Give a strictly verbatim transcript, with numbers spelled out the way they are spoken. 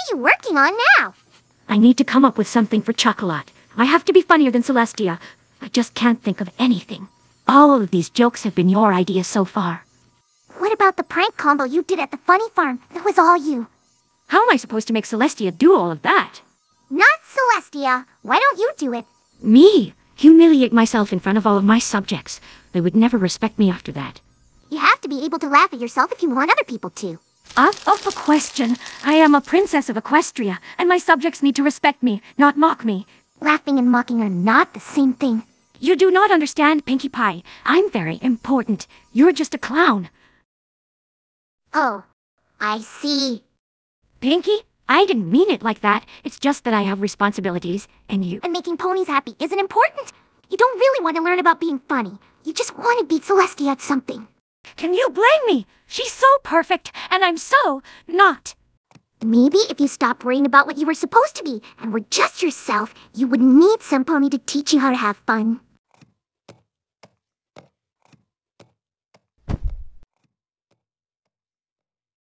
are you working on now? I need to come up with something for Chocolat. I have to be funnier than Celestia. I just can't think of anything. All of these jokes have been your idea so far. What about the prank combo you did at the funny farm? That was all you. How am I supposed to make Celestia do all of that? Not Celestia. Why don't you do it? Me? Humiliate myself in front of all of my subjects. They would never respect me after that. You have to be able to laugh at yourself if you want other people to. Out of the question. I am a princess of Equestria, and my subjects need to respect me, not mock me. Laughing and mocking are not the same thing. You do not understand, Pinkie Pie. I'm very important. You're just a clown. Oh, I see. Pinkie, I didn't mean it like that. It's just that I have responsibilities, and you... And making ponies happy isn't important. You don't really want to learn about being funny. You just want to beat Celestia at something. Can you blame me? She's so perfect, and I'm so not. Maybe if you stopped worrying about what you were supposed to be and were just yourself, you would need some pony to teach you how to have fun.